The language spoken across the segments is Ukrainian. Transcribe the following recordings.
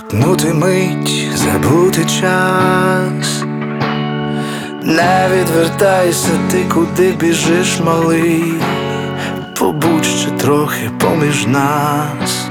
ковтнути мить, забути час. Не відвертайся ти, куди біжиш, малий, побудь ще трохи поміж нас.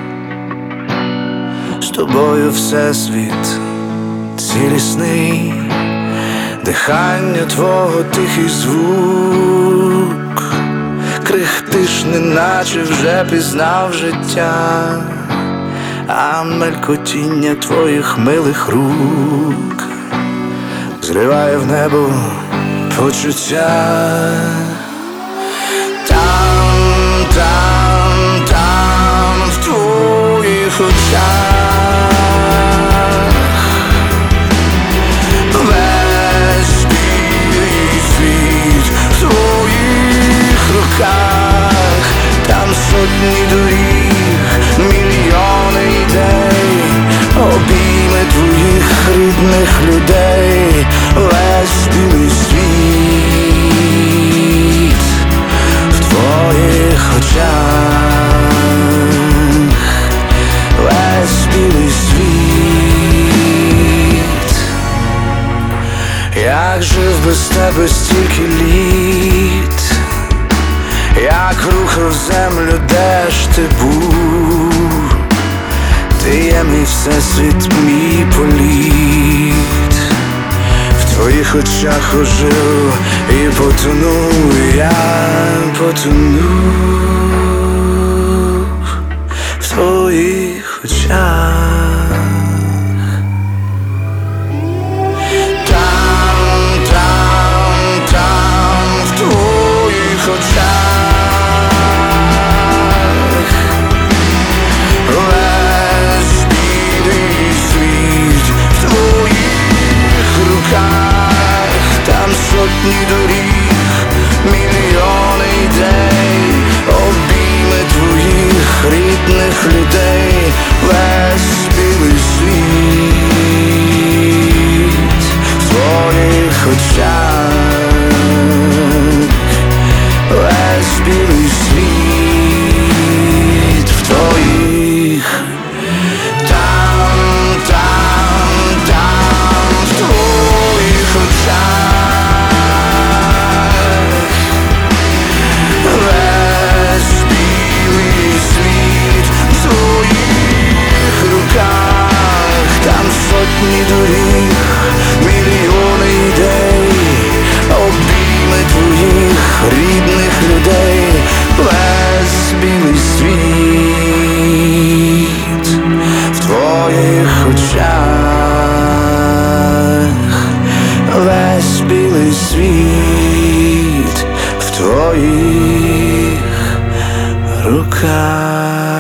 З тобою всесвіт цілісний, дихання твого тихий звук, крихтиш, неначе вже пізнав життя, а мелькотіння твоїх милих рук зриває в небо почуття. Там, там, там, в твоїх очах весь білий світ, в твоїх руках. Там сотні доріг, мільйони ідей, обійми твоїх рідних людей. Весь білий світ в твоїх очах, весь білий світ. Як жив без тебе стільки літ, як рухав землю, де ж ти був? Ти є мій всесвіт, мій політ. В твоїх очах ожив і потонув, я потонув в твоїх очах. Там, там, там, в твоїх очах весь білий світ, в твоїх руках. Там сотні доріг, мільйони ідей, обійми твоїх рідних людей. Весь білий світ в твоїх очах, весь білий світ в твоїх. Там, там, там, в твоїх очах весь білий світ, в твоїх руках. Там сотні доріг, мільйони ідей, обійми твоїх рідних людей. Весь білий світ в твоїх очах, весь білий світ в твоїх руках.